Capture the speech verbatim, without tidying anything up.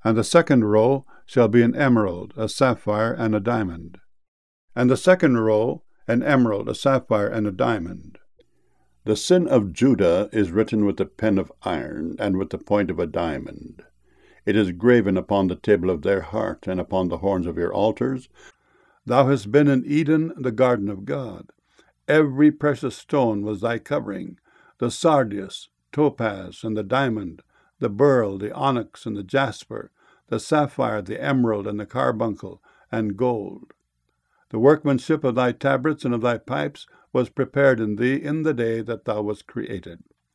And the second row shall be an emerald, a sapphire, and a diamond. And the second row an emerald, a sapphire, and a diamond. The sin of Judah is written with a pen of iron, and with the point of a diamond. It is graven upon the table of their heart, and upon the horns of your altars. Thou hast been in Eden, the garden of God. Every precious stone was thy covering, the sardius, topaz, and the diamond, the beryl, the onyx, and the jasper, the sapphire, the emerald, and the carbuncle, and gold. The workmanship of thy tabrets and of thy pipes was prepared in thee in the day that thou wast created.